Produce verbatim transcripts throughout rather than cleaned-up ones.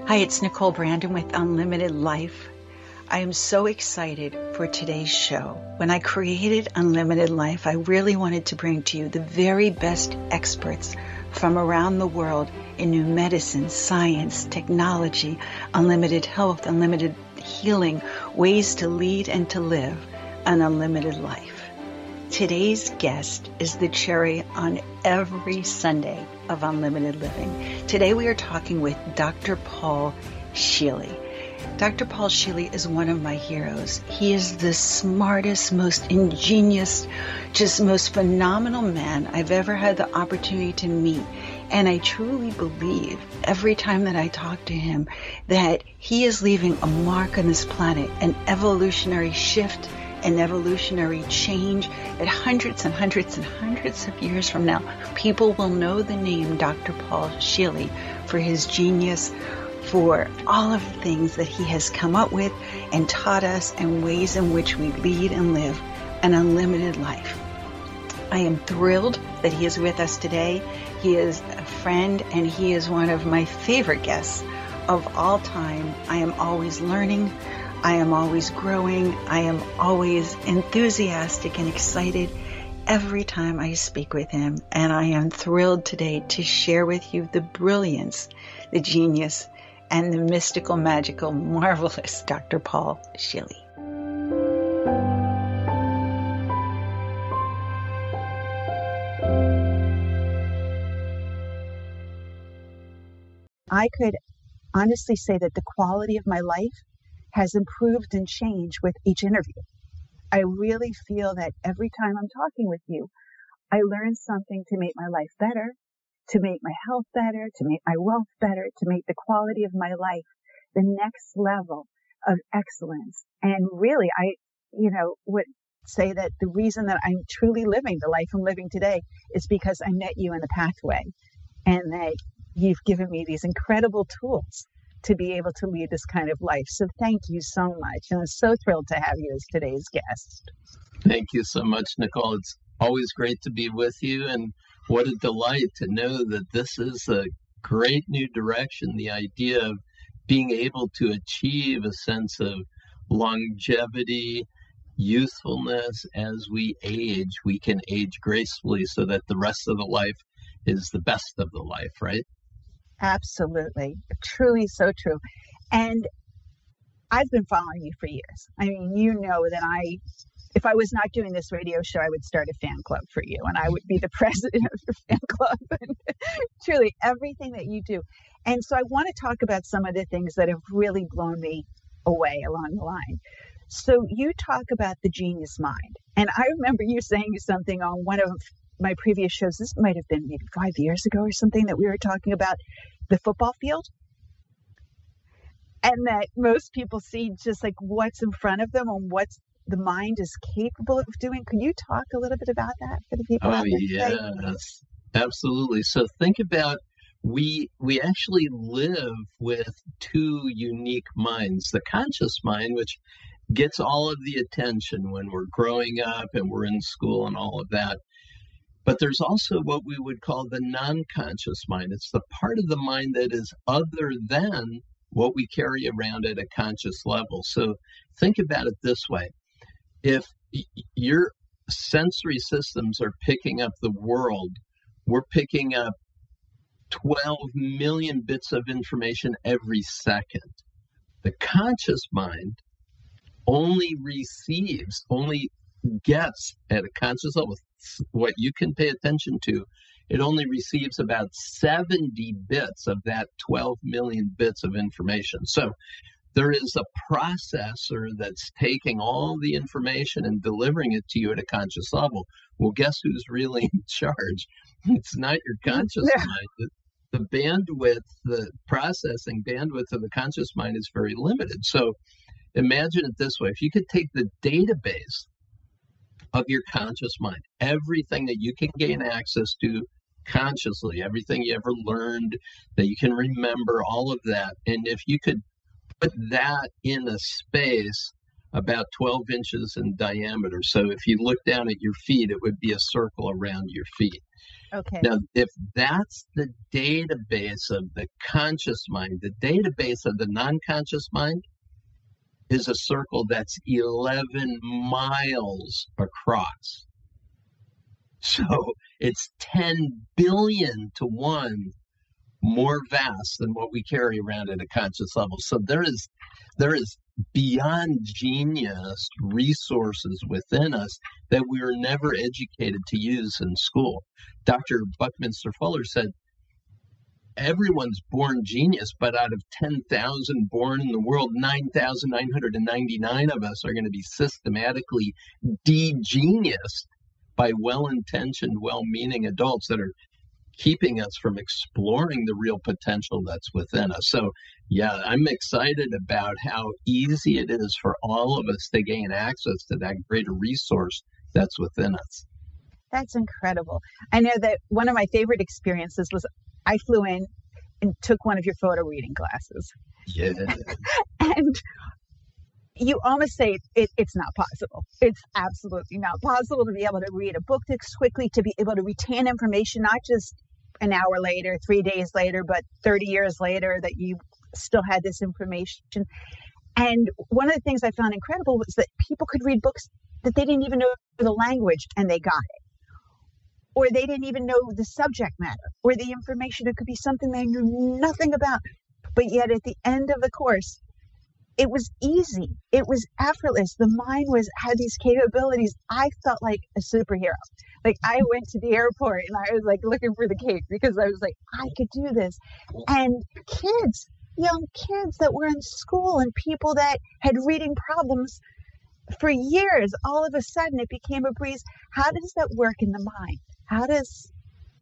Hi, it's Nicole Brandon with Unlimited Life. I am so excited for today's show. When I created Unlimited Life, I really wanted to bring to you the very best experts from around the world in new medicine, science, technology, unlimited health, unlimited healing, ways to lead and to live an unlimited life. Today's guest is the cherry on every Sunday of Unlimited Living. Today we are talking with Doctor Paul Scheele. Doctor Paul Scheele is one of my heroes. He is the smartest, most ingenious, just most phenomenal man I've ever had the opportunity to meet. And I truly believe every time that I talk to him that he is leaving a mark on this planet, an evolutionary shift, an evolutionary change, that hundreds and hundreds and hundreds of years from now, people will know the name Doctor Paul Scheele for his genius, for all of the things that he has come up with and taught us, and ways in which we lead and live an unlimited life. I am thrilled that he is with us today. He is a friend, and he is one of my favorite guests of all time. I am always learning. I am always growing. I am always enthusiastic and excited every time I speak with him. And I am thrilled today to share with you the brilliance, the genius, and the mystical, magical, marvelous Doctor Paul Scheele. I could honestly say that the quality of my life has improved and changed with each interview. I really feel that every time I'm talking with you, I learn something to make my life better, to make my health better, to make my wealth better, to make the quality of my life the next level of excellence. And really, I, you know, would say that the reason that I'm truly living the life I'm living today is because I met you in the pathway, and that you've given me these incredible tools to be able to lead this kind of life. So thank you so much. And I'm so thrilled to have you as today's guest. Thank you so much, Nicole. It's always great to be with you. And what a delight to know that this is a great new direction. The idea of being able to achieve a sense of longevity, youthfulness as we age. We can age gracefully so that the rest of the life is the best of the life, right? Absolutely. Truly so true. And I've been following you for years. I mean, you know that I, if I was not doing this radio show, I would start a fan club for you, and I would be the president of your fan club. And truly, everything that you do. And so I want to talk about some of the things that have really blown me away along the line. So you talk about the genius mind. And I remember you saying something on one of my previous shows, this might have been maybe five years ago or something, that we were talking about the football field, and that most people see just like what's in front of them and what's the mind is capable of doing. Can you talk a little bit about that for the people oh, out there yes, today? Absolutely. So think about, we we actually live with two unique minds. The conscious mind, which gets all of the attention when we're growing up and we're in school and all of that. But there's also what we would call the non-conscious mind. It's the part of the mind that is other than what we carry around at a conscious level. So think about it this way. If y- your sensory systems are picking up the world, we're picking up twelve million bits of information every second. The conscious mind only receives, only gets at a conscious level, what you can pay attention to, it only receives about seventy bits of that twelve million bits of information. So there is a processor that's taking all the information and delivering it to you at a conscious level. Well, guess who's really in charge? It's not your conscious Yeah. mind. The, the bandwidth, the processing bandwidth of the conscious mind is very limited. So imagine it this way. If you could take the database of your conscious mind, everything that you can gain access to consciously, everything you ever learned that you can remember, all of that, and if you could put that in a space about twelve inches in diameter. So if you look down at your feet, it would be a circle around your feet. Okay. Now, if that's the database of the conscious mind, the database of the non-conscious mind is a circle that's eleven miles across. So it's ten billion to one more vast than what we carry around at a conscious level. So there is there is beyond genius resources within us that we were never educated to use in school. Doctor Buckminster Fuller said, everyone's born genius, but out of ten thousand born in the world, nine thousand nine hundred ninety-nine of us are going to be systematically de-geniused by well-intentioned, well-meaning adults that are keeping us from exploring the real potential that's within us. So, yeah, I'm excited about how easy it is for all of us to gain access to that greater resource that's within us. That's incredible. I know that one of my favorite experiences was I flew in and took one of your photo reading classes. Yeah. And you almost say it, it's not possible. It's absolutely not possible to be able to read a book this quickly, to be able to retain information, not just an hour later, three days later, but thirty years later, that you still had this information. And one of the things I found incredible was that people could read books that they didn't even know the language and they got it. Or they didn't even know the subject matter or the information. It could be something they knew nothing about. But yet at the end of the course, it was easy. It was effortless. The mind was had these capabilities. I felt like a superhero. Like I went to the airport and I was like looking for the cape because I was like, I could do this. And kids, young kids that were in school and people that had reading problems for years, all of a sudden it became a breeze. How does that work in the mind? How does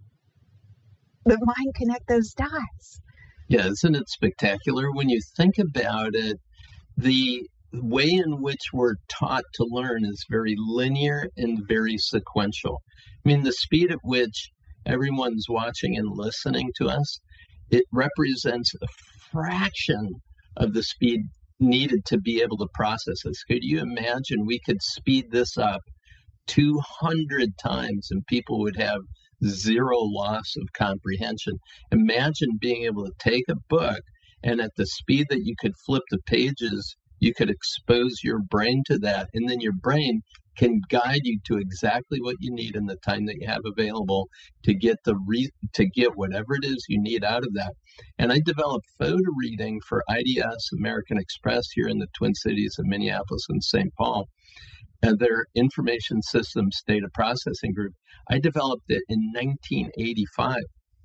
the mind connect those dots? Yeah, isn't it spectacular? When you think about it, the way in which we're taught to learn is very linear and very sequential. I mean, the speed at which everyone's watching and listening to us, it represents a fraction of the speed needed to be able to process this. Could you imagine we could speed this up two hundred times and people would have zero loss of comprehension? Imagine being able to take a book and at the speed that you could flip the pages, you could expose your brain to that. And then your brain can guide you to exactly what you need in the time that you have available to get the re- to get whatever it is you need out of that. And I developed photo reading for I D S, American Express, here in the Twin Cities of Minneapolis and Saint Paul, and their information systems data processing group. I developed it in nineteen eighty-five.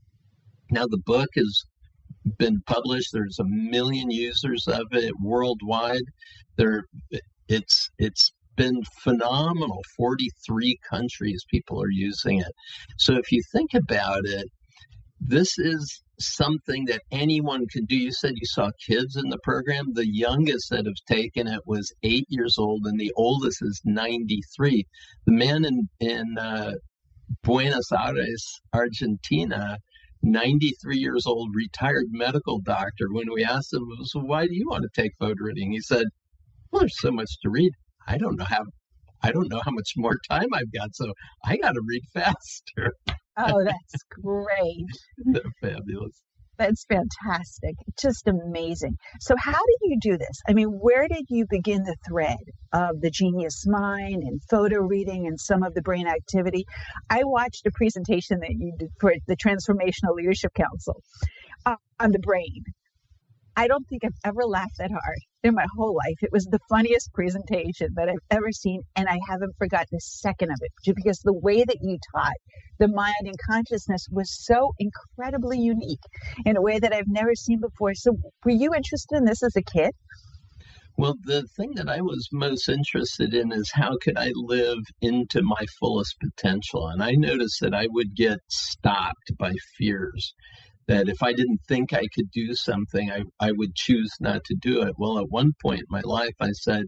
Now the book has been published. There's a million users of it worldwide. There, it's it's been phenomenal. forty-three countries people are using it. So if you think about it, this is something that anyone can do. You said you saw kids in the program. The youngest that have taken it was eight years old, and the oldest is ninety-three. The man in in uh, Buenos Aires, Argentina, ninety-three years old, retired medical doctor. When we asked him, so why do you want to take photo reading? He said, well, there's so much to read. I don't know how, I don't know how much more time I've got, so I got to read faster. Oh, that's great. They're fabulous. That's fantastic. Just amazing. So how did you do this? I mean, where did you begin the thread of the genius mind and photo reading and some of the brain activity? I watched a presentation that you did for the Transformational Leadership Council uh, on the brain. I don't think I've ever laughed that hard in my whole life. It was the funniest presentation that I've ever seen, and I haven't forgotten a second of it, because the way that you taught the mind and consciousness was so incredibly unique in a way that I've never seen before. So were you interested in this as a kid? Well, the thing that I was most interested in is how could I live into my fullest potential? And I noticed that I would get stopped by fears, that if I didn't think I could do something, I, I would choose not to do it. Well, at one point in my life, I said,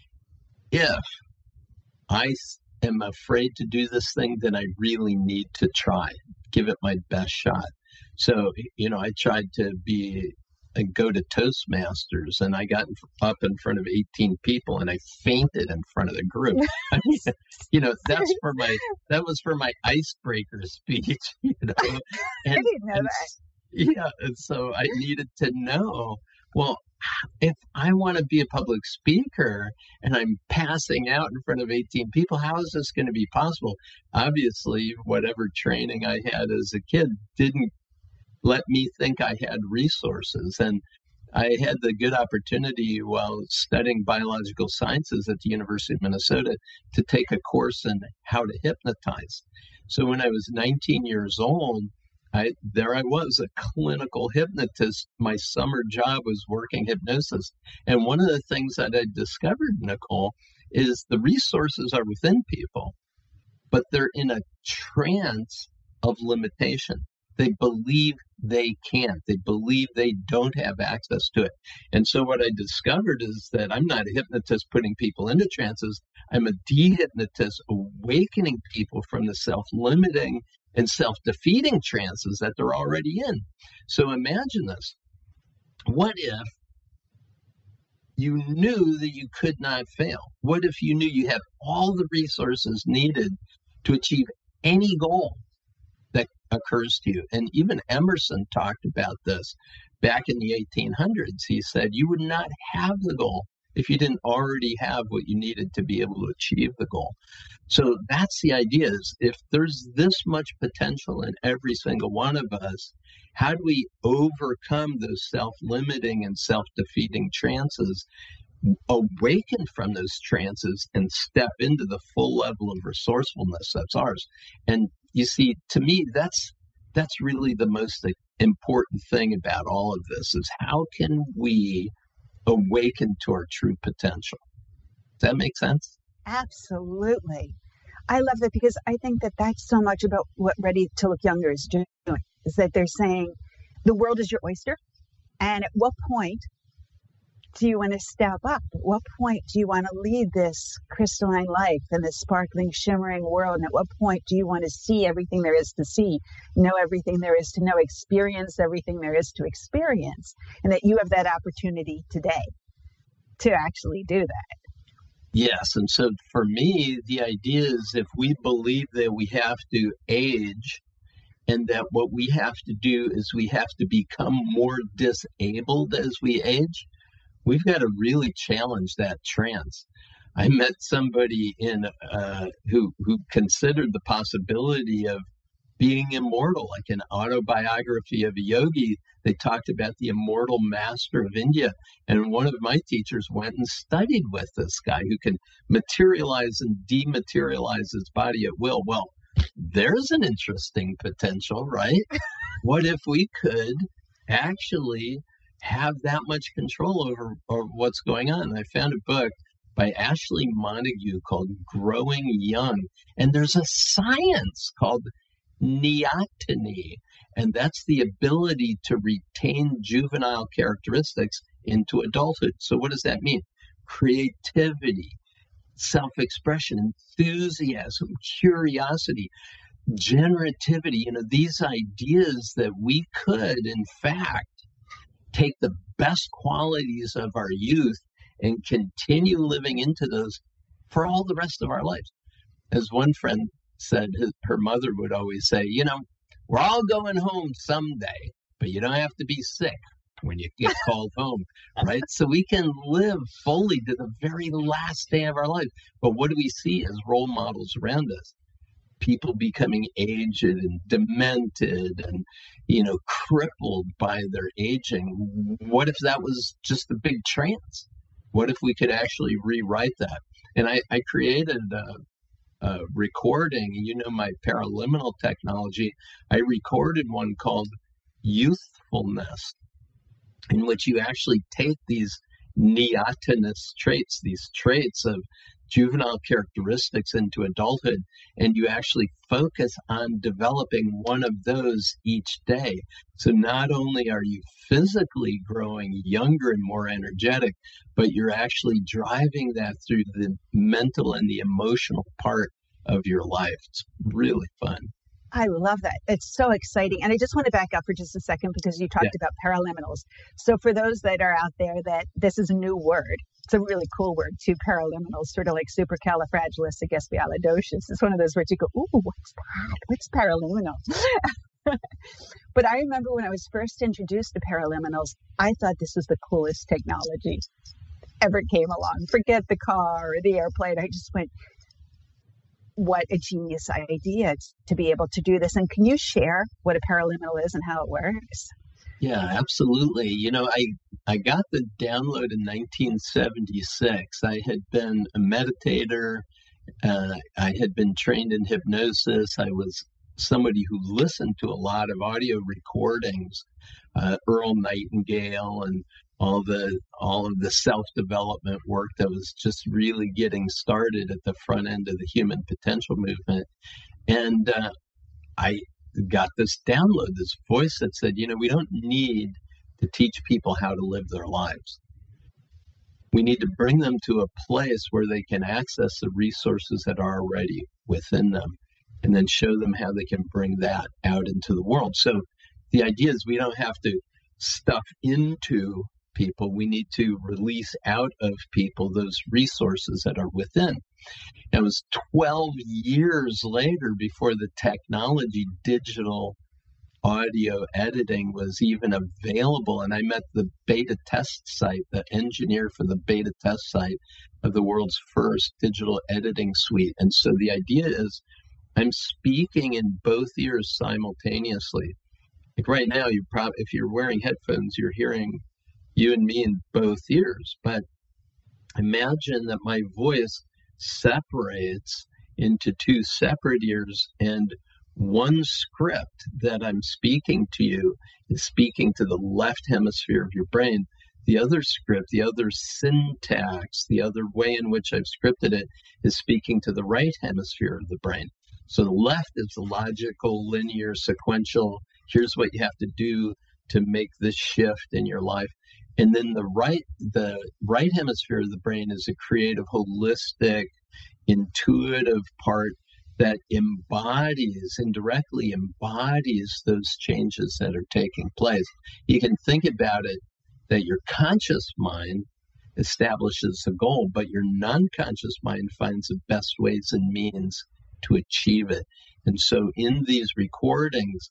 if I am afraid to do this thing, then I really need to try, give it my best shot. So, you know, I tried to be uh, go to Toastmasters, and I got in, up in front of eighteen people, and I fainted in front of the group. I mean, you know, that's for my that was for my icebreaker speech. You know, and, I didn't know and, that. Yeah, and so I needed to know. Well, if I want to be a public speaker and I'm passing out in front of eighteen people, how is this going to be possible? Obviously, whatever training I had as a kid didn't let me think I had resources. And I had the good opportunity while studying biological sciences at the University of Minnesota to take a course in how to hypnotize. So when I was nineteen years old, I, there I was, a clinical hypnotist. My summer job was working hypnosis. And one of the things that I discovered, Nicole, is the resources are within people, but they're in a trance of limitation. They believe they can't. They believe they don't have access to it. And so what I discovered is that I'm not a hypnotist putting people into trances. I'm a dehypnotist awakening people from the self-limiting and self-defeating trances that they're already in. So imagine this. What if you knew that you could not fail? What if you knew you had all the resources needed to achieve any goal that occurs to you? And even Emerson talked about this back in the eighteen hundreds. He said you would not have the goal if you didn't already have what you needed to be able to achieve the goal. So that's the idea, is if there's this much potential in every single one of us, how do we overcome those self-limiting and self-defeating trances, awaken from those trances, and step into the full level of resourcefulness that's ours? And you see, to me, that's that's really the most important thing about all of this, is how can we awaken to our true potential? Does that make sense? Absolutely. I love that, because I think that that's so much about what Ready to Look Younger is doing, is that they're saying the world is your oyster. And at what point do you want to step up? At what point do you want to lead this crystalline life and this sparkling, shimmering world? And at what point do you want to see everything there is to see, know everything there is to know, experience everything there is to experience? And that you have that opportunity today to actually do that. Yes. And so for me, the idea is, if we believe that we have to age, and that what we have to do is we have to become more disabled as we age, we've got to really challenge that trance. I met somebody in uh, who who considered the possibility of being immortal, like an autobiography of a yogi. They talked about the immortal master of India. And one of my teachers went and studied with this guy who can materialize and dematerialize his body at will. Well, there's an interesting potential, right? What if we could actually have that much control over, over what's going on? I found a book by Ashley Montague called Growing Young. And there's a science called neoteny, and that's the ability to retain juvenile characteristics into adulthood. So what does that mean? Creativity, self-expression, enthusiasm, curiosity, generativity, you know, these ideas that we could, in fact, take the best qualities of our youth and continue living into those for all the rest of our lives. As one friend said, his, her mother would always say, you know, we're all going home someday, but you don't have to be sick when you get called home, right? So we can live fully to the very last day of our life. But what do we see as role models around us? People becoming aged and demented and, you know, crippled by their aging. What if that was just a big trance? What if we could actually rewrite that? And I, I created a, a recording, you know, my paraliminal technology. I recorded one called Youthfulness, in which you actually take these neotenous traits, these traits of juvenile characteristics into adulthood, and you actually focus on developing one of those each day. So not only are you physically growing younger and more energetic, but you're actually driving that through the mental and the emotional part of your life. It's really fun. I love that. It's so exciting. And I just want to back up for just a second because you talked Yeah. about paraliminals. So for those that are out there that this is a new word, it's a really cool word too, paraliminals, sort of like supercalifragilisticexpialidocious. It's one of those words you go, ooh, what's that? What's paraliminals? But I remember when I was first introduced to paraliminals, I thought this was the coolest technology ever came along. Forget the car or the airplane. I just went, what a genius idea to be able to do this. And can you share what a paraliminal is and how it works? Yeah, absolutely. You know, I, I got the download in nineteen seventy-six. I had been a meditator. Uh, I had been trained in hypnosis. I was somebody who listened to a lot of audio recordings, uh, Earl Nightingale and all the all of the self-development work that was just really getting started at the front end of the human potential movement. And uh, I got this download, this voice that said, you know, we don't need to teach people how to live their lives. We need to bring them to a place where they can access the resources that are already within them, and then show them how they can bring that out into the world. So the idea is we don't have to stuff into people. We need to release out of people those resources that are within. It was twelve years later before the technology, digital audio editing, was even available. And I met the beta test site, the engineer for the beta test site of the world's first digital editing suite. And so the idea is I'm speaking in both ears simultaneously. Like right now, you probably, if you're wearing headphones, you're hearing you and me in both ears. But imagine that my voice separates into two separate ears, and one script that I'm speaking to you is speaking to the left hemisphere of your brain. The other script, the other syntax, the other way in which I've scripted it is speaking to the right hemisphere of the brain. So the left is the logical, linear, sequential, here's what you have to do to make this shift in your life. And then the right, the right hemisphere of the brain is a creative, holistic, intuitive part that embodies and directly embodies those changes that are taking place. You can think about it that your conscious mind establishes a goal, but your non-conscious mind finds the best ways and means to achieve it. And so in these recordings,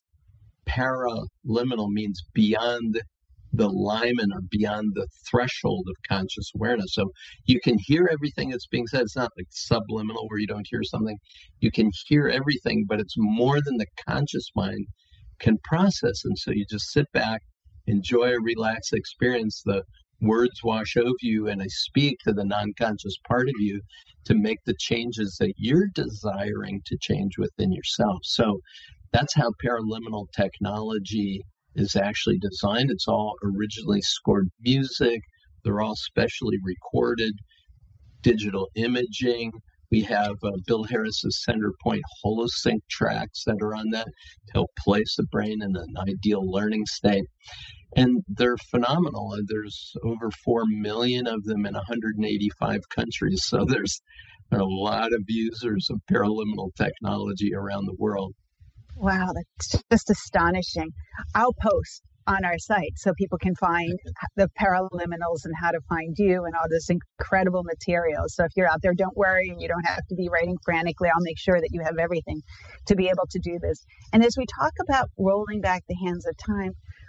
paraliminal means beyond the limen or beyond the threshold of conscious awareness. So you can hear everything that's being said. It's not like subliminal where you don't hear something. You can hear everything, but it's more than the conscious mind can process. And so you just sit back, enjoy a relaxed experience. The words wash over you, and I speak to the non-conscious part of you to make the changes that you're desiring to change within yourself. So that's how paraliminal technology is actually designed. It's all originally scored music. They're all specially recorded, digital imaging. We have uh, Bill Harris's Centerpoint Holosync tracks that are on that to help place the brain in an ideal learning state. And they're phenomenal. There's over four million of them in one hundred eighty-five countries. So there's, there are a lot of users of paraliminal technology around the world. Wow, that's just astonishing. I'll post on our site so people can find the paraliminals and how to find you and all this incredible material. So if you're out there, don't worry, and you don't have to be writing frantically. I'll make sure that you have everything to be able to do this. And as we talk about rolling back the hands of time,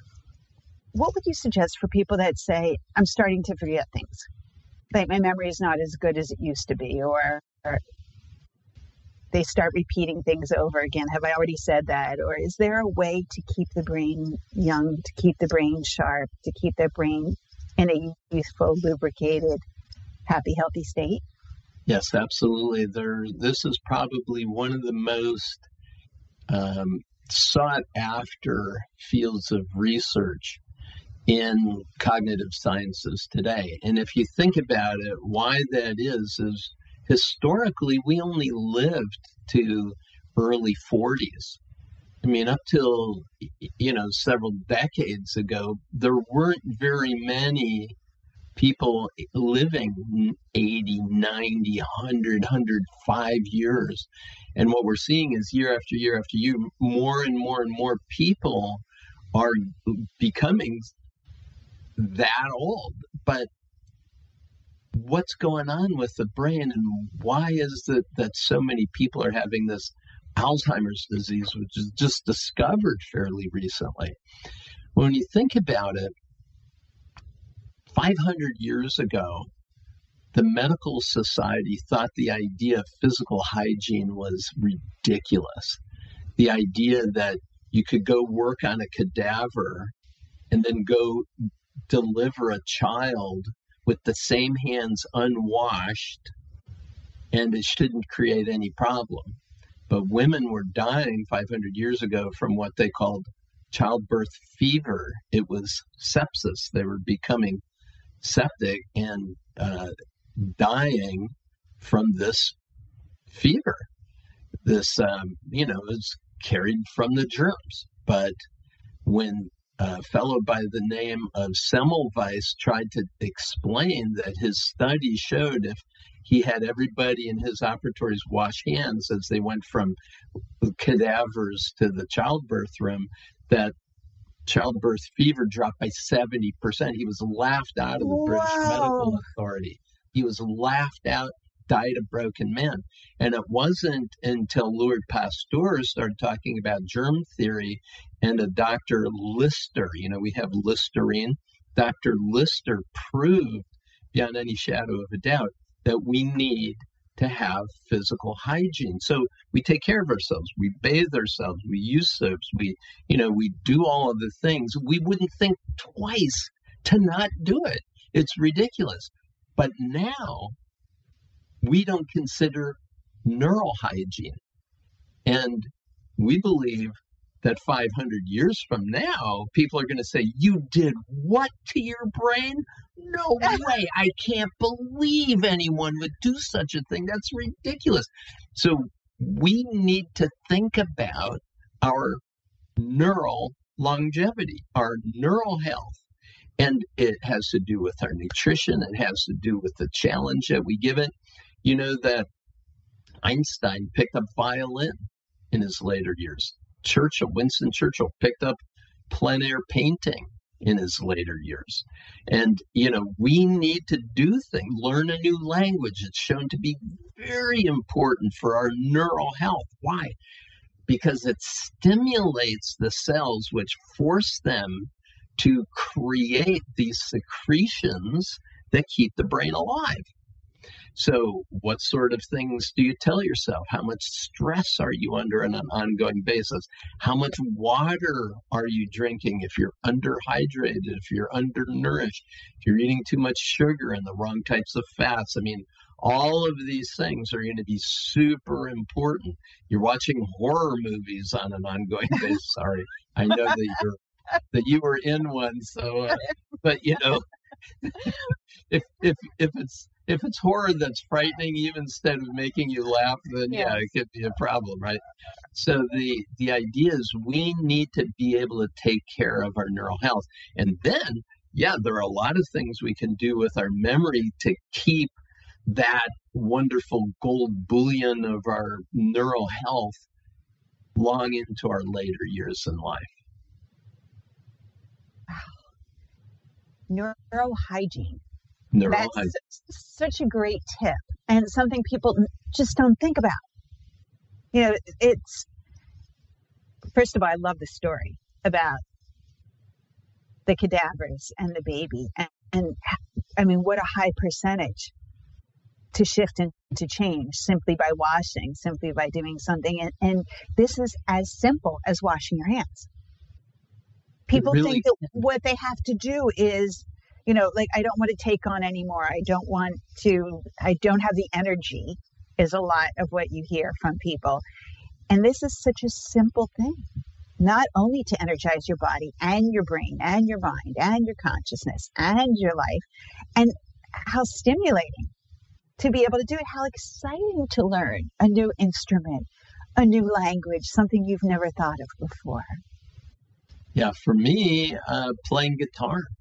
what would you suggest for people that say, I'm starting to forget things? Like my memory is not as good as it used to be, or, or they start repeating things over again. Have I already said that? Or is there a way to keep the brain young, to keep the brain sharp, to keep their brain in a youthful, lubricated, happy, healthy state? Yes, absolutely. There, this is probably one of the most um, sought after fields of research in cognitive sciences today. And if you think about it, why that is, is historically, we only lived to early forties. I mean, up till, you know, several decades ago, there weren't very many people living eighty, ninety, one hundred, one hundred five years. And what we're seeing is year after year after year, more and more and more people are becoming that old. But what's going on with the brain, and why is it that so many people are having this Alzheimer's disease, which is just discovered fairly recently? When you think about it, five hundred years ago, the medical society thought the idea of physical hygiene was ridiculous. The idea that you could go work on a cadaver and then go deliver a child with the same hands unwashed, and it shouldn't create any problem. But women were dying five hundred years ago from what they called childbirth fever. It was sepsis. They were becoming septic and uh, dying from this fever. This, um, you know, is carried from the germs. But when a fellow by the name of Semmelweis tried to explain that his study showed if he had everybody in his operatories wash hands as they went from cadavers to the childbirth room, that childbirth fever dropped by seventy percent. He was laughed out of the Wow. British Medical Authority. He was laughed out, died a broken man. And it wasn't until Louis Pasteur started talking about germ theory and a Doctor Lister, you know, we have Listerine. Doctor Lister proved beyond any shadow of a doubt that we need to have physical hygiene. So we take care of ourselves, we bathe ourselves, we use soaps, we, you know, we do all of the things. We wouldn't think twice to not do it. It's ridiculous. But now we don't consider neural hygiene. And we believe that five hundred years from now, people are going to say, you did what to your brain? No way. I can't believe anyone would do such a thing. That's ridiculous. So we need to think about our neural longevity, our neural health. And it has to do with our nutrition. It has to do with the challenge that we give it. You know that Einstein picked up violin in his later years. Churchill, Winston Churchill, picked up plein air painting in his later years. And, you know, we need to do things, learn a new language. It's shown to be very important for our neural health. Why? Because it stimulates the cells which force them to create these secretions that keep the brain alive. So what sort of things do you tell yourself? How much stress are you under on an ongoing basis? How much water are you drinking if you're underhydrated, if you're undernourished, if you're eating too much sugar and the wrong types of fats? I mean, all of these things are going to be super important. You're watching horror movies on an ongoing basis. Sorry, I know that you're that you were in one. So, uh, but you know, if if if it's if it's horror that's frightening you instead of making you laugh, then yeah, yeah it could be a problem, right? So the the idea is we need to be able to take care of our neural health, and then yeah, there are a lot of things we can do with our memory to keep that wonderful gold bullion of our neural health long into our later years in life. Wow. Neurohygiene. Neural That's hygiene. Such a great tip, and something people just don't think about. You know, it's, first of all, I love the story about the cadavers and the baby. And, and I mean, what a high percentage to shift and to change simply by washing, simply by doing something. And, and this is as simple as washing your hands. People really, think that what they have to do is, you know, like, I don't want to take on anymore. I don't want to, I don't have the energy, is a lot of what you hear from people. And this is such a simple thing, not only to energize your body and your brain and your mind and your consciousness and your life, and how stimulating to be able to do it, how exciting to learn a new instrument, a new language, something you've never thought of before. Yeah, for me, uh, playing guitar.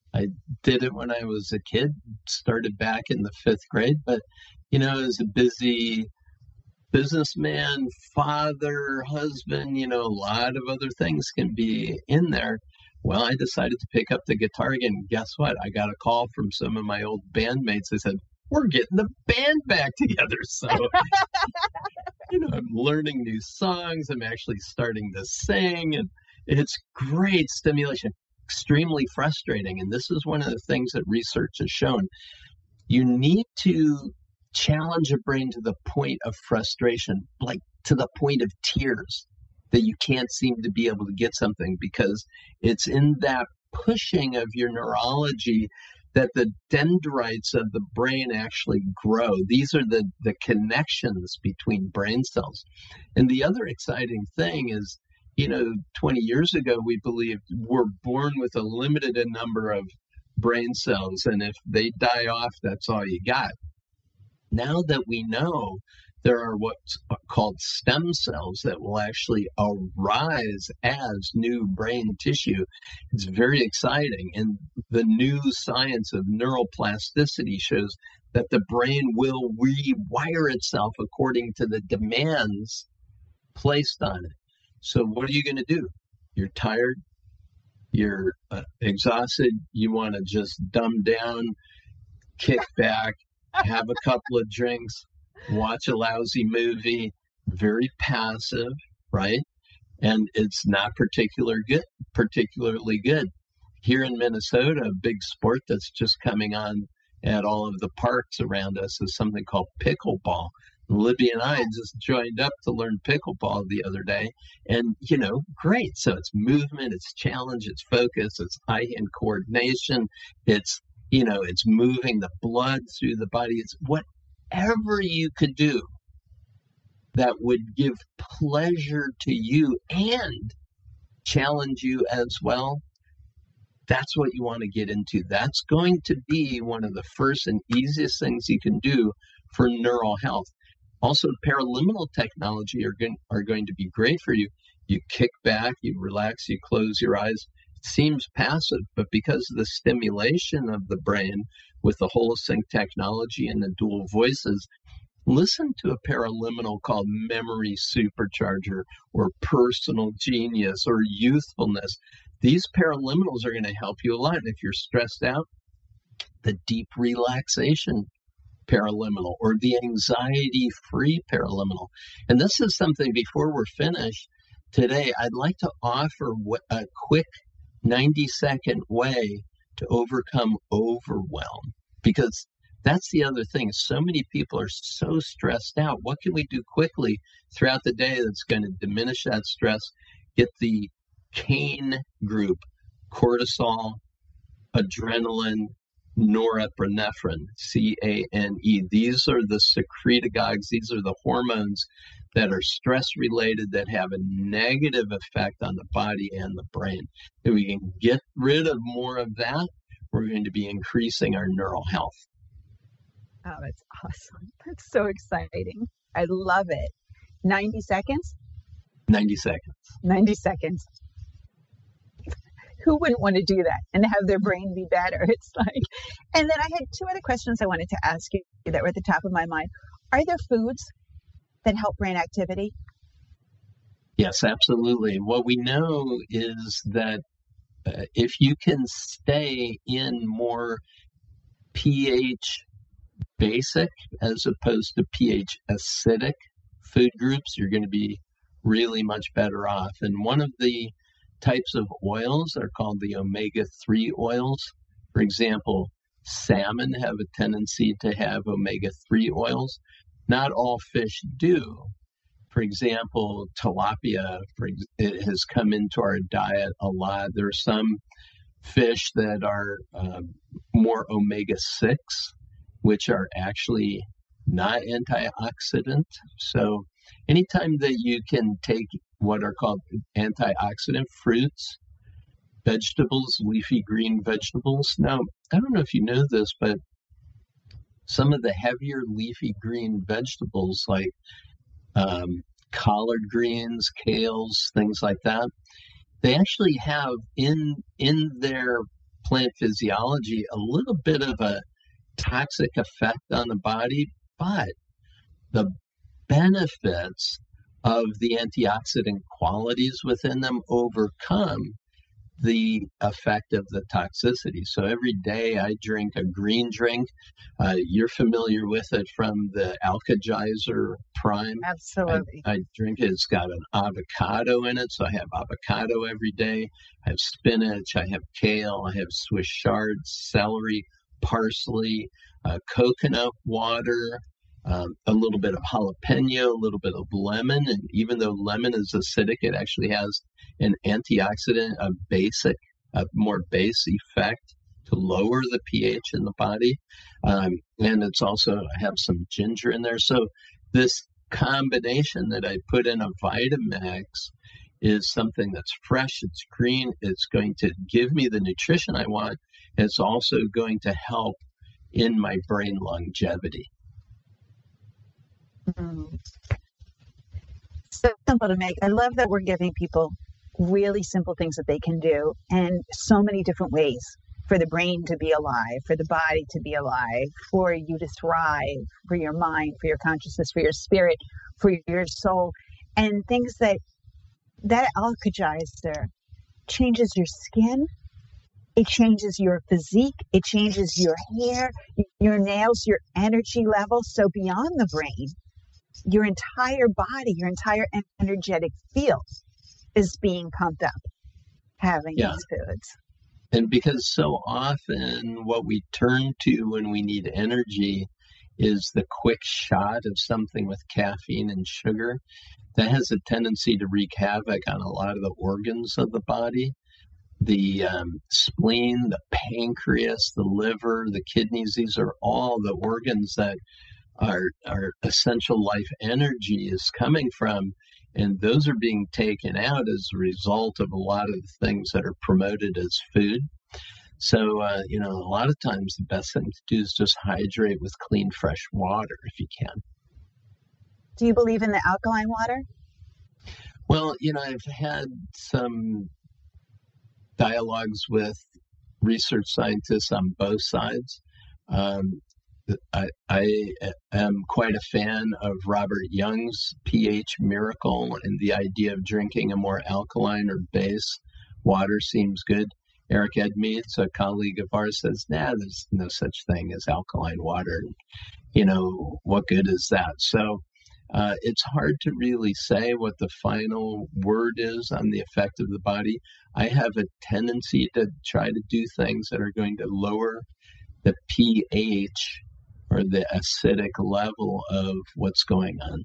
I did it when I was a kid, started back in the fifth grade, but, you know, as a busy businessman, father, husband, you know, a lot of other things can be in there. Well, I decided to pick up the guitar again. Guess what? I got a call from some of my old bandmates. They said, we're getting the band back together. So, you know, I'm learning new songs. I'm actually starting to sing, and it's great stimulation, extremely frustrating. And this is one of the things that research has shown. You need to challenge your brain to the point of frustration, like to the point of tears, that you can't seem to be able to get something, because it's in that pushing of your neurology that the dendrites of the brain actually grow. These are the, the connections between brain cells. And the other exciting thing is, you know, twenty years ago, we believed we're born with a limited number of brain cells, and if they die off, that's all you got. Now that we know there are what's called stem cells that will actually arise as new brain tissue, it's very exciting. And the new science of neuroplasticity shows that the brain will rewire itself according to the demands placed on it. So what are you going to do? You're tired, you're uh, exhausted, you want to just dumb down, kick back, have a couple of drinks, watch a lousy movie, very passive, right? And it's not particular good, particularly good. Here in Minnesota, a big sport that's just coming on at all of the parks around us is something called pickleball. Libby and I just joined up to learn pickleball the other day. And, you know, great. So it's movement, it's challenge, it's focus, it's eye-hand coordination, it's, you know, it's moving the blood through the body. It's whatever you could do that would give pleasure to you and challenge you as well. That's what you want to get into. That's going to be one of the first and easiest things you can do for neural health. Also, paraliminal technology are going, are going to be great for you. You kick back, you relax, you close your eyes. It seems passive, but because of the stimulation of the brain with the Holosync technology and the dual voices, listen to a paraliminal called Memory Supercharger or Personal Genius or Youthfulness. These paraliminals are going to help you a lot. And if you're stressed out, the deep relaxation paraliminal or the anxiety-free paraliminal. And this is something, before we're finished today, I'd like to offer a quick ninety-second way to overcome overwhelm, because that's the other thing. So many people are so stressed out. What can we do quickly throughout the day that's going to diminish that stress? Get the CANE group: cortisol, adrenaline, norepinephrine, C A N E. These are the secretagogues. These are the hormones that are stress-related, that have a negative effect on the body and the brain. If we can get rid of more of that, we're going to be increasing our neural health. Oh, that's awesome. That's so exciting. I love it. ninety seconds? ninety seconds. ninety seconds. Who wouldn't want to do that and have their brain be better? It's like, and then I had two other questions I wanted to ask you that were at the top of my mind. Are there foods that help brain activity? Yes, absolutely. What we know is that uh, if you can stay in more pH basic as opposed to pH acidic food groups, you're going to be really much better off. And one of the types of oils are called the omega three oils. For example, salmon have a tendency to have omega three oils. Not all fish do. For example, tilapia for, it has come into our diet a lot. There are some fish that are uh, more omega six, which are actually not antioxidant. So anytime that you can take what are called antioxidant fruits, vegetables, leafy green vegetables. Now, I don't know if you know this, but some of the heavier leafy green vegetables like um, collard greens, kales, things like that, they actually have in in their plant physiology, a little bit of a toxic effect on the body, but the benefits of the antioxidant qualities within them overcome the effect of the toxicity. So every day I drink a green drink. Uh, you're familiar with it from the Alka-Geyser Prime. Absolutely. I, I drink it. It's got an avocado in it, so I have avocado every day. I have spinach. I have kale. I have Swiss chard, celery, parsley, uh, coconut water, um, a little bit of jalapeno, a little bit of lemon. And even though lemon is acidic, it actually has an antioxidant, a basic, a more base effect to lower the pH in the body. Um, and it's also, I have some ginger in there. So this combination that I put in a Vitamix is something that's fresh, it's green, it's going to give me the nutrition I want. It's also going to help in my brain longevity. Mm. So simple to make. I love that we're giving people really simple things that they can do, and so many different ways for the brain to be alive, for the body to be alive, for you to thrive, for your mind, for your consciousness, for your spirit, for your soul, and things that that Alka-Geyser changes your skin. It changes your physique. It changes your hair, your nails, your energy level. So beyond the brain, your entire body, your entire energetic field is being pumped up having yeah. these foods. And because so often what we turn to when we need energy is the quick shot of something with caffeine and sugar, that has a tendency to wreak havoc on a lot of the organs of the body. The um, spleen, the pancreas, the liver, the kidneys, these are all the organs that our, our essential life energy is coming from. And those are being taken out as a result of a lot of the things that are promoted as food. So, uh, you know, a lot of times the best thing to do is just hydrate with clean, fresh water if you can. Do you believe in the alkaline water? Well, you know, I've had some dialogues with research scientists on both sides. Um, I, I am quite a fan of Robert Young's pH miracle, and the idea of drinking a more alkaline or base water seems good. Eric Edmeades, a colleague of ours, says, nah, there's no such thing as alkaline water. You know, what good is that? So uh, it's hard to really say what the final word is on the effect of the body. I have a tendency to try to do things that are going to lower the pH or the acidic level of what's going on.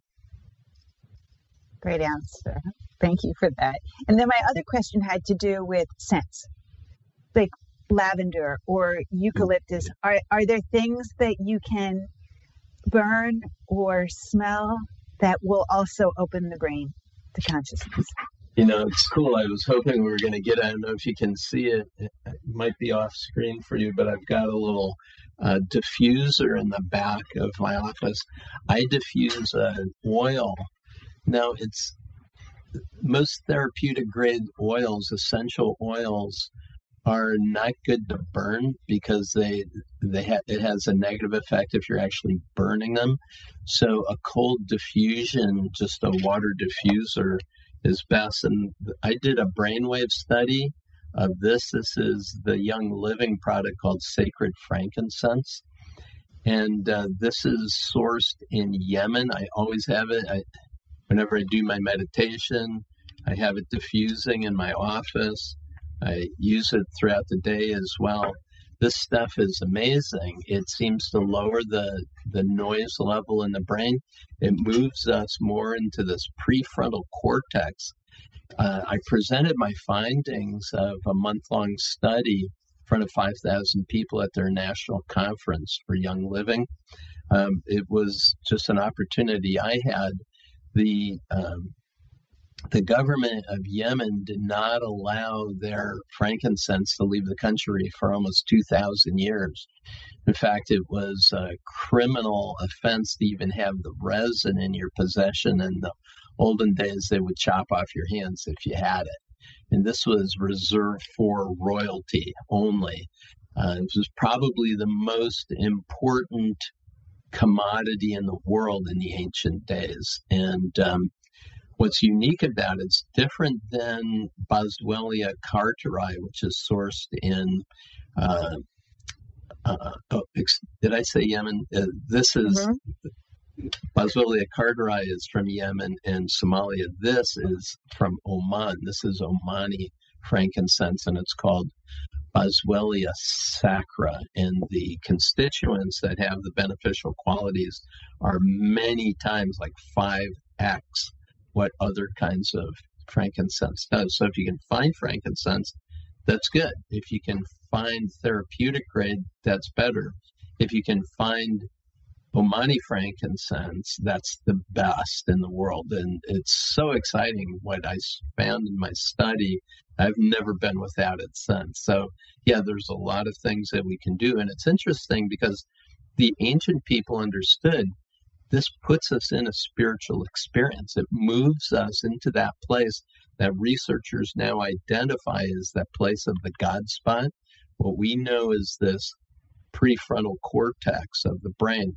Great answer. Thank you for that. And then my other question had to do with scents, like lavender or eucalyptus. Are are there things that you can burn or smell that will also open the brain to consciousness? You know, it's cool. I was hoping we were going to get, I don't know if you can see it. It might be off screen for you, but I've got a little uh, diffuser in the back of my office. I diffuse an oil. Now, it's most therapeutic grade oils, essential oils, are not good to burn because they they ha- it has a negative effect if you're actually burning them. So a cold diffusion, just a water diffuser, is best. And I did a brainwave study of this. This is the Young Living product called Sacred Frankincense. And uh, this is sourced in Yemen. I always have it. I, whenever I do my meditation, I have it diffusing in my office. I use it throughout the day as well. This stuff is amazing. It seems to lower the, the noise level in the brain. It moves us more into this prefrontal cortex. Uh, I presented my findings of a month-long study in front of five thousand people at their national conference for Young Living. Um, it was just an opportunity I had. The um, The government of Yemen did not allow their frankincense to leave the country for almost two thousand years. In fact, it was a criminal offense to even have the resin in your possession. In the olden days, they would chop off your hands if you had it. and this was reserved for royalty only. Uh, this was probably the most important commodity in the world in the ancient days. And um, what's unique about it, it's different than Boswellia carteri, which is sourced in, uh, uh, oh, did I say Yemen? Uh, this is, mm-hmm. Boswellia carteri is from Yemen and Somalia. This is from Oman. This is Omani frankincense, and it's called Boswellia sacra, and the constituents that have the beneficial qualities are many times, like five x, what other kinds of frankincense does. So if you can find frankincense, that's good. If you can find therapeutic grade, that's better. If you can find Omani frankincense, that's the best in the world. And it's so exciting what I found in my study. I've never been without it since. So, yeah, there's a lot of things that we can do. And it's interesting because the ancient people understood this puts us in a spiritual experience. It moves us into that place that researchers now identify as that place of the God spot. What we know is this prefrontal cortex of the brain.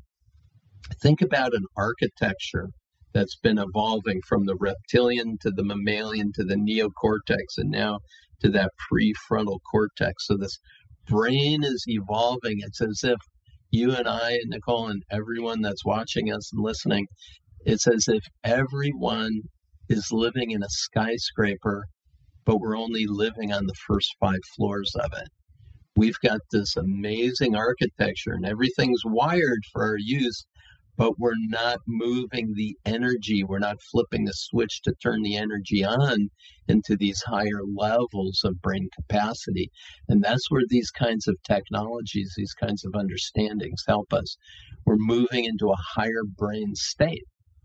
Think about an architecture that's been evolving from the reptilian to the mammalian to the neocortex and now to that prefrontal cortex. So this brain is evolving. It's as if you and I, and Nicole, and everyone that's watching us and listening, it's as if everyone is living in a skyscraper, but we're only living on the first five floors of it. We've got this amazing architecture and everything's wired for our use, but we're not moving the energy. We're not flipping the switch to turn the energy on into these higher levels of brain capacity. And that's where these kinds of technologies, these kinds of understandings help us. We're moving into a higher brain state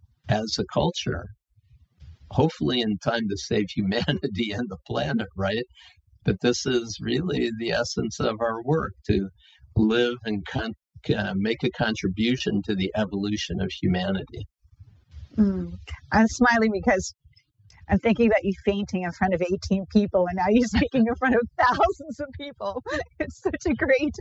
as a culture, hopefully in time to save humanity and the planet, right? But this is really the essence of our work, to live and con- uh, make a contribution to the evolution of humanity. Mm. I'm smiling because I'm thinking about you fainting in front of eighteen people, and now you're speaking in front of thousands of people. It's such a great,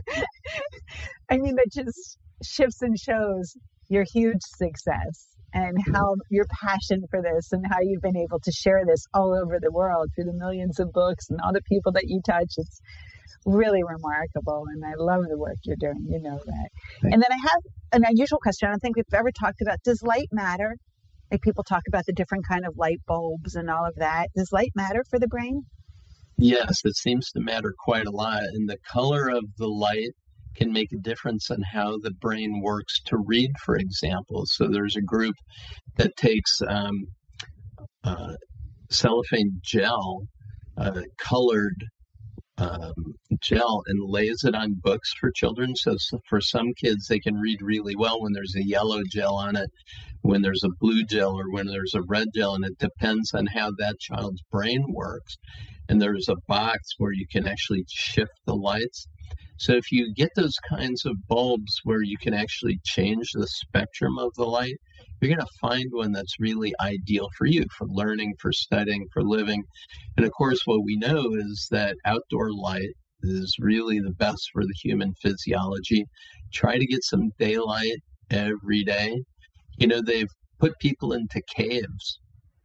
I mean, that just shifts and shows your huge success and how your passion for this and how you've been able to share this all over the world through the millions of books and all the people that you touch. It's really remarkable, and I love the work you're doing. You know that. Thanks. And then I have an unusual question. I don't think we've ever talked about, does light matter? Like people talk about the different kind of light bulbs and all of that. Does light matter for the brain? Yes, it seems to matter quite a lot. And the color of the light can make a difference in how the brain works to read, for example. So there's a group that takes um, uh, cellophane gel, uh, colored um, gel, and lays it on books for children. So, so for some kids, they can read really well when there's a yellow gel on it, when there's a blue gel, or when there's a red gel, and it depends on how that child's brain works. And there's a box where you can actually shift the lights. So if you get those kinds of bulbs where you can actually change the spectrum of the light, you're going to find one that's really ideal for you, for learning, for studying, for living. And of course, what we know is that outdoor light is really the best for the human physiology. Try to get some daylight every day. You know, they've put people into caves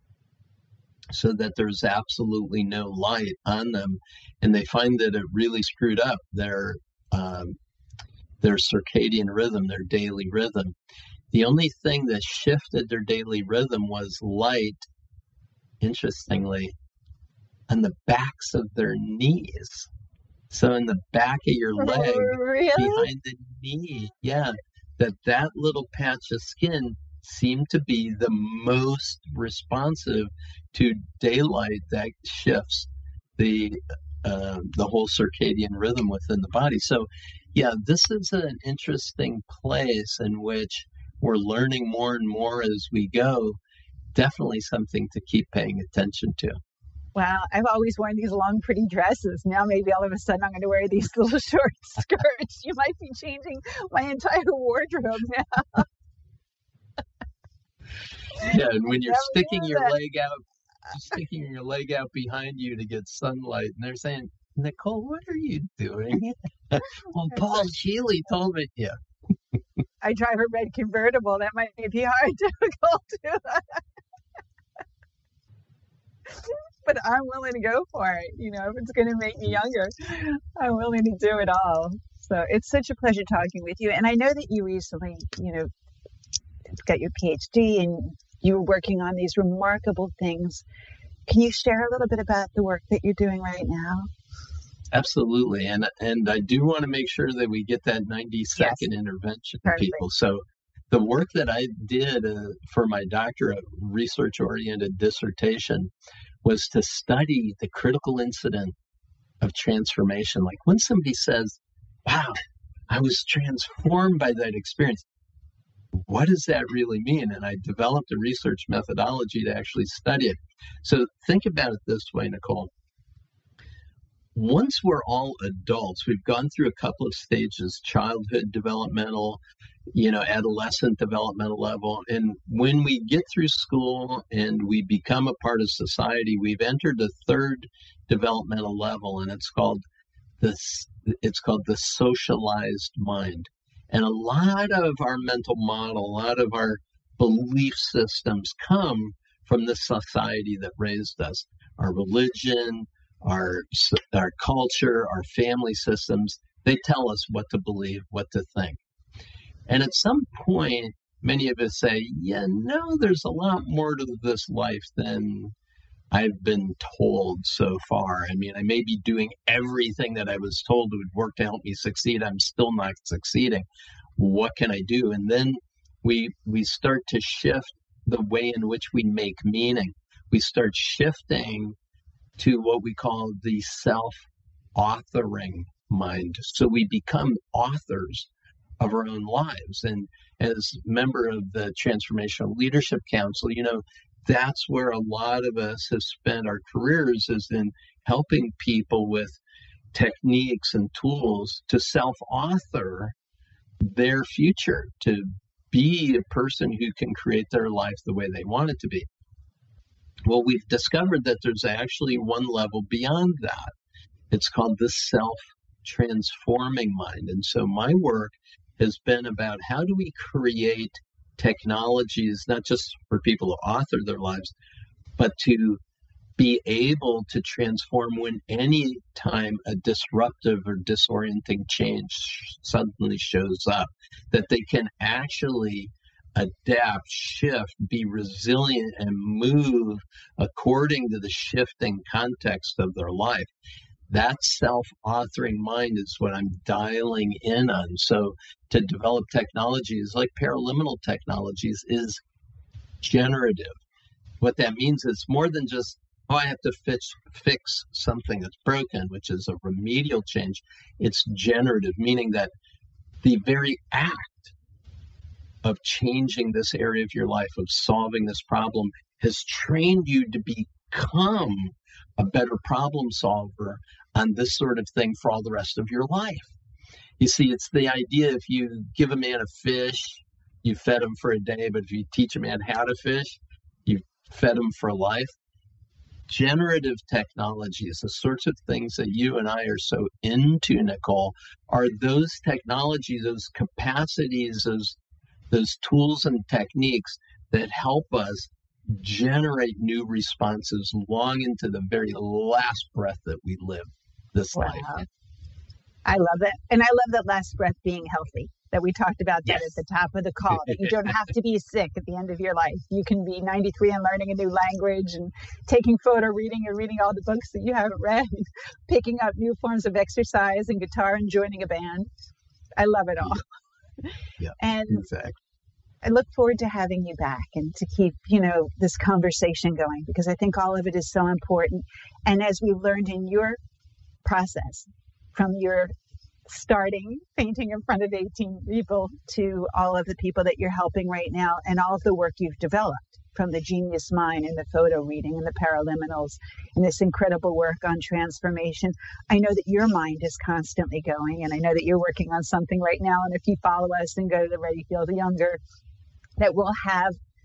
so that there's absolutely no light on them, and they find that it really screwed up their um, their circadian rhythm, their daily rhythm. The only thing that shifted their daily rhythm was light, interestingly, on the backs of their knees. So in the back of your leg, really? behind the knee, yeah, that that little patch of skin seem to be the most responsive to daylight that shifts the uh, the whole circadian rhythm within the body. So, yeah, this is an interesting place in which we're learning more and more as we go. Definitely something to keep paying attention to. Wow, I've always worn these long, pretty dresses. Now maybe all of a sudden I'm going to wear these little short skirts. You might be changing my entire wardrobe now. Yeah, and when you're sticking your that. leg out just sticking your leg out behind you to get sunlight. And they're saying, Nicole, what are you doing? Well, Paul Sheely told me, yeah. I drive a red convertible. That might be hard, difficult to. But I'm willing to go for it. You know, if it's going to make me younger, I'm willing to do it all. So it's such a pleasure talking with you. And I know that you recently, you know, got your P H D and you were working on these remarkable things. Can you share a little bit about the work that you're doing right now? Absolutely. And and I do want to make sure that we get that ninety second yes. intervention to people. So the work that I did uh, for my doctorate research-oriented dissertation was to study the critical incident of transformation. Like when somebody says, wow, I was transformed by that experience. What does that really mean? And I developed a research methodology to actually study it. So think about it this way, Nicole. Once we're all adults, we've gone through a couple of stages, childhood developmental, you know, adolescent developmental level. And when we get through school and we become a part of society, we've entered a third developmental level, and it's called this, it's called the socialized mind. And a lot of our mental model, a lot of our belief systems come from the society that raised us, our religion, our our culture, our family systems. They tell us what to believe, what to think. And at some point, many of us say, yeah, no, there's a lot more to this life than I've been told so far. I mean, I may be doing everything that I was told would work to help me succeed. I'm still not succeeding. What can I do? And then we we start to shift the way in which we make meaning. We start shifting to what we call the self-authoring mind. So we become authors of our own lives. And as a member of the Transformational Leadership Council, you know, that's where a lot of us have spent our careers, is in helping people with techniques and tools to self-author their future, to be a person who can create their life the way they want it to be. Well, we've discovered that there's actually one level beyond that. It's called the self-transforming mind. And so my work has been about how do we create technologies, not just for people to author their lives, but to be able to transform when any time a disruptive or disorienting change suddenly shows up, that they can actually adapt, shift, be resilient, and move according to the shifting context of their life. That self-authoring mind is what I'm dialing in on. So to develop technologies like paraliminal technologies is generative. What that means is more than just, oh, I have to fix, fix something that's broken, which is a remedial change. It's generative, meaning that the very act of changing this area of your life, of solving this problem, has trained you to become a better problem solver on this sort of thing for all the rest of your life. You see, it's the idea, if you give a man a fish, you fed him for a day, but if you teach a man how to fish, you fed him for life. Generative technologies, the sorts of things that you and I are so into, Nicole, are those technologies, those capacities, those those tools and techniques that help us generate new responses long into the very last breath that we live this wow. life. I love it. And I love that last breath being healthy, that we talked about that yes. at the top of the call, that you don't have to be sick at the end of your life. You can be ninety-three and learning a new language and taking photo reading and reading all the books that you haven't read, picking up new forms of exercise and guitar and joining a band. I love it all. Yeah, yeah and exactly. I look forward to having you back and to keep, you know, this conversation going, because I think all of it is so important. And as we've learned in your process, from your starting painting in front of eighteen people to all of the people that you're helping right now, and all of the work you've developed, from the Genius Mind and the photo reading and the paraliminals and this incredible work on transformation. I know that your mind is constantly going, and I know that you're working on something right now. And if you follow us and go to the Ready Feel Younger, that we'll have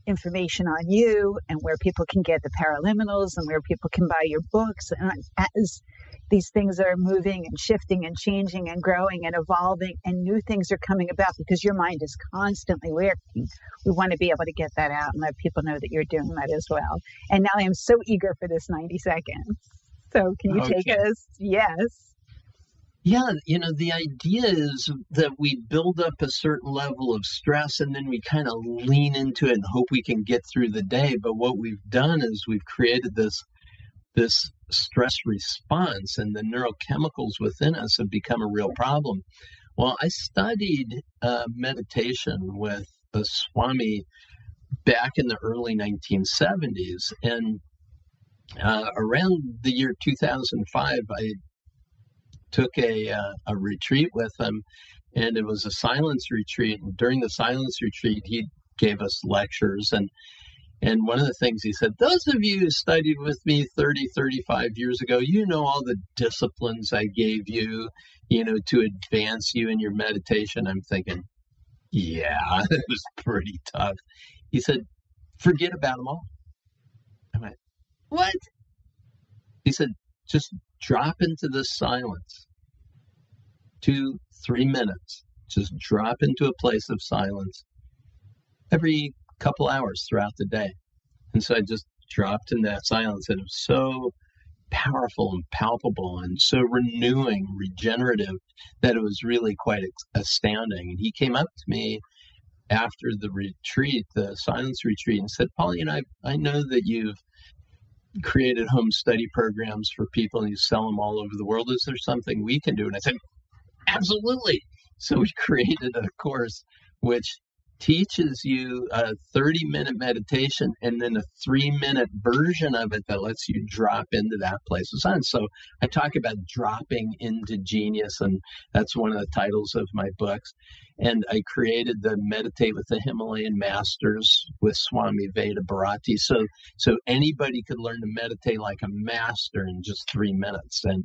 information on you and where people can get the Paraliminals and where people can buy your books. And as these things are moving and shifting and changing and growing and evolving and new things are coming about because your mind is constantly working, we want to be able to get that out and let people know that you're doing that as well. And now I am so eager for this ninety seconds. So can you Okay. take us? Yes. Yeah, you know, the idea is that we build up a certain level of stress and then we kind of lean into it and hope we can get through the day. But what we've done is we've created this this stress response, and the neurochemicals within us have become a real problem. Well, I studied uh, meditation with a Swami back in the early nineteen seventies, and uh, around the year two thousand five, I took a uh, a retreat with him, and it was a silence retreat. And during the silence retreat, he gave us lectures, and and one of the things he said, those of you who studied with me thirty, thirty-five years ago, you know all the disciplines I gave you, you know, to advance you in your meditation. I'm thinking, yeah, it was pretty tough. He said, forget about them all. I went, what? He said, just drop into this silence. Two, three minutes. Just drop into a place of silence every couple hours throughout the day. And so I just dropped in that silence, and it was so powerful and palpable and so renewing, regenerative, that it was really quite astounding. And he came up to me after the retreat, the silence retreat, and said, Paul, you know, I, I know that you've created home study programs for people and you sell them all over the world. Is there something we can do? And I said, absolutely. So we created a course which teaches you a thirty minute meditation and then a three minute version of it that lets you drop into that place of silence. So I talk about dropping into genius, and that's one of the titles of my books. And I created the Meditate with the Himalayan Masters with Swami Veda Bharati. So, so anybody could learn to meditate like a master in just three minutes. And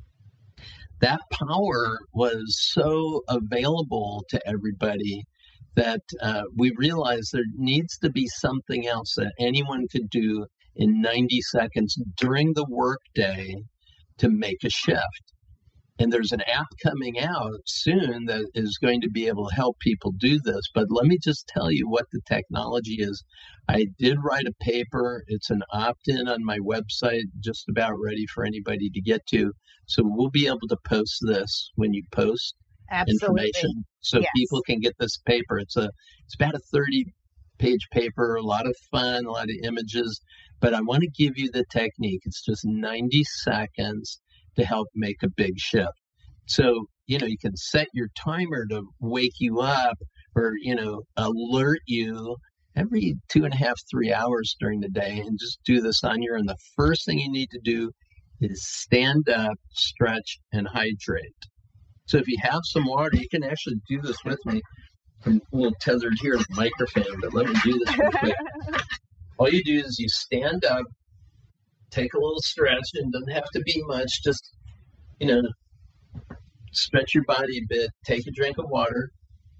that power was so available to everybody that uh, we realized there needs to be something else that anyone could do in ninety seconds during the workday to make a shift. And there's an app coming out soon that is going to be able to help people do this. But let me just tell you what the technology is. I did write a paper. It's an opt-in on my website, just about ready for anybody to get to. So we'll be able to post this when you post Absolutely. information, so Yes. people can get this paper. It's a it's about a thirty page paper, a lot of fun, a lot of images, but I want to give you the technique. It's just ninety seconds to help make a big shift. So, you know, you can set your timer to wake you up or, you know, alert you every two and a half, three hours during the day, and just do this on your own. The first thing you need to do is stand up, stretch, and hydrate. So if you have some water, you can actually do this with me. I'm a little tethered here to the microphone, but let me do this real quick. All you do is you stand up, take a little stretch, and it doesn't have to be much. Just, you know, stretch your body a bit, take a drink of water.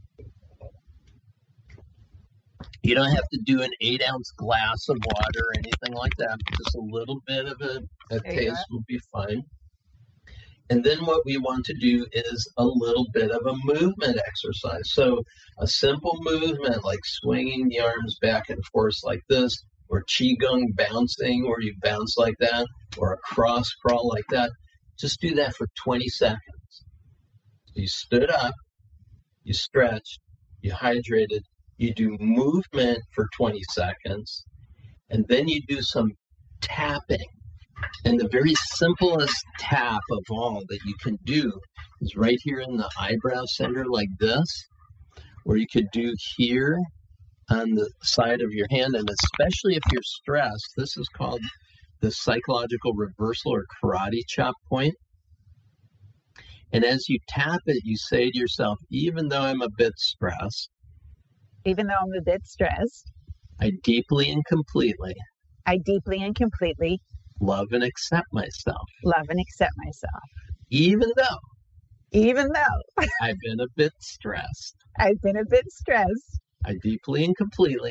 You don't have to do an eight ounce glass of water or anything like that. Just a little bit of a, a taste will be fine. And then what we want to do is a little bit of a movement exercise. So a simple movement like swinging the arms back and forth like this, or Qigong bouncing where you bounce like that, or a cross crawl like that. Just do that for twenty seconds. You stood up, you stretched, you hydrated, you do movement for twenty seconds, and then you do some tapping. And the very simplest tap of all that you can do is right here in the eyebrow center like this, or you could do here on the side of your hand. And especially if you're stressed, this is called the psychological reversal or karate chop point. And as you tap it, you say to yourself, even though I'm a bit stressed, Even though I'm a bit stressed, I deeply and completely I deeply and completely love and accept myself. love and accept myself. Even though Even though I've been a bit stressed, I've been a bit stressed, I deeply and completely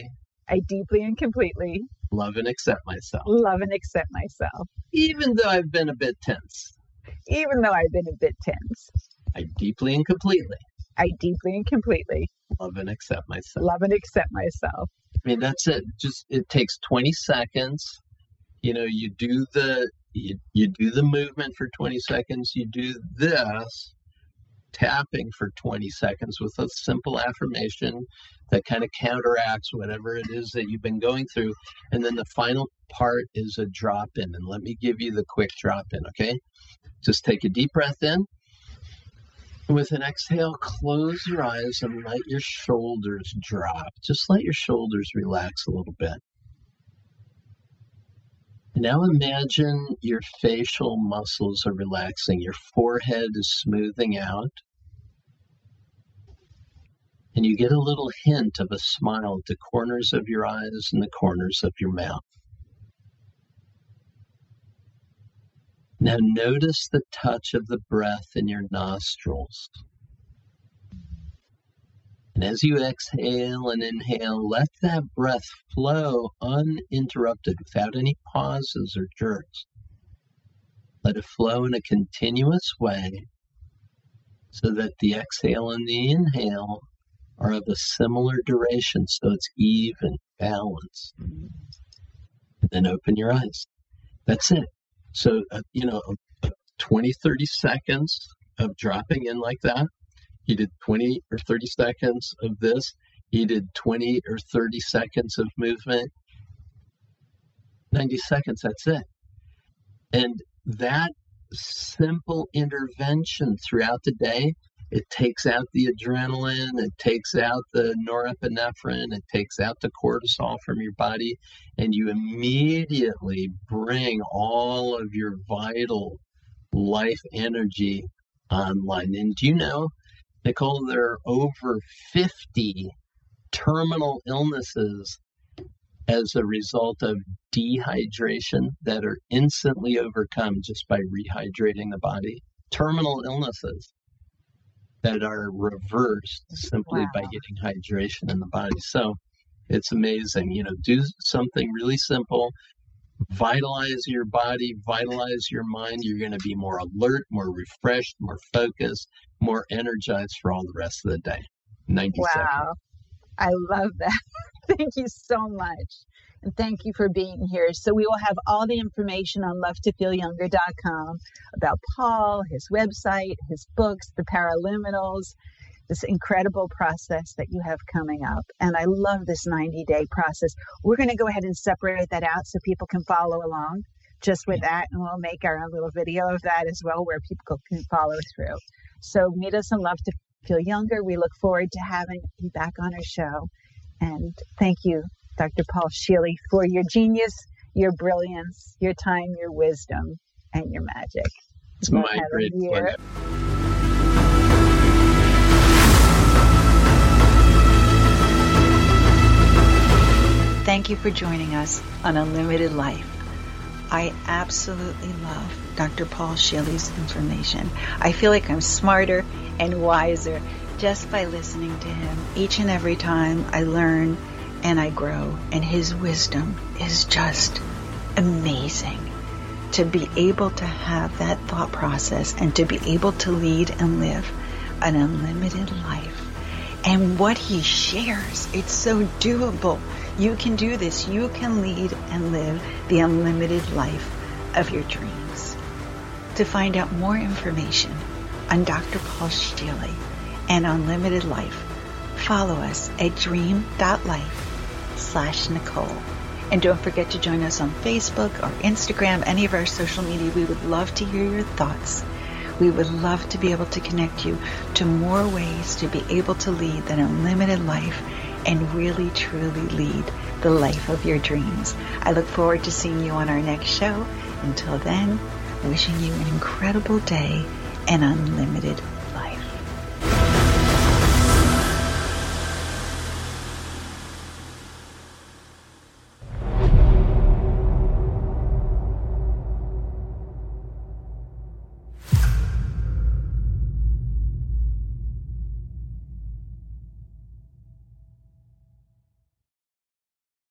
I deeply and completely love and accept myself. Love and accept myself. Even though I've been a bit tense. Even though I've been a bit tense. I deeply and completely. I deeply and completely. Love and accept myself. Love and accept myself. I mean, that's it. Just, it takes twenty seconds. You know, you do the, you, you do the movement for twenty seconds. You do this tapping for twenty seconds with a simple affirmation that kind of counteracts whatever it is that you've been going through. And then the final part is a drop in. And let me give you the quick drop in, okay? Just take a deep breath in. With an exhale, close your eyes and let your shoulders drop. Just let your shoulders relax a little bit. Now imagine your facial muscles are relaxing. Your forehead is smoothing out. And you get a little hint of a smile at the corners of your eyes and the corners of your mouth. Now notice the touch of the breath in your nostrils. And as you exhale and inhale, let that breath flow uninterrupted without any pauses or jerks. Let it flow in a continuous way so that the exhale and the inhale are of a similar duration, so it's even, balanced. And then open your eyes. That's it. So, uh, you know, twenty, thirty seconds of dropping in like that. You did twenty or thirty seconds of this. You did twenty or thirty seconds of movement. ninety seconds, that's it. And that simple intervention throughout the day, it takes out the adrenaline, it takes out the norepinephrine, it takes out the cortisol from your body, and you immediately bring all of your vital life energy online. And do you know, Nicole, there are over fifty terminal illnesses as a result of dehydration that are instantly overcome just by rehydrating the body. Terminal illnesses that are reversed simply wow. by getting hydration in the body. So it's amazing. You know, do something really simple, vitalize your body, vitalize your mind. You're going to be more alert, more refreshed, more focused, more energized for all the rest of the day. ninety wow. seconds. I love that. Thank you so much. And thank you for being here. So we will have all the information on love to feel younger dot com about Paul, his website, his books, the Paraliminals, this incredible process that you have coming up. And I love this ninety-day process. We're going to go ahead and separate that out so people can follow along just with that. And we'll make our own little video of that as well where people can follow through. So meet us on Love to Feel Younger. We look forward to having you back on our show. And thank you, Doctor Paul Scheele, for your genius, your brilliance, your time, your wisdom, and your magic. It's my great pleasure. Thank you for joining us on Unlimited Life. I absolutely love Doctor Paul Scheele's information. I feel like I'm smarter and wiser just by listening to him. Each and every time I learn and I grow, and his wisdom is just amazing. To be able to have that thought process and to be able to lead and live an unlimited life. And what he shares, it's so doable. You can do this. You can lead and live the unlimited life of your dreams. To find out more information on Doctor Paul Scheele and Unlimited Life, follow us at dream dot life slash Nicole. And don't forget to join us on Facebook or Instagram, any of our social media. We would love to hear your thoughts. We would love to be able to connect you to more ways to be able to lead that unlimited life and really truly lead the life of your dreams. I look forward to seeing you on our next show. Until then, wishing you an incredible day and unlimited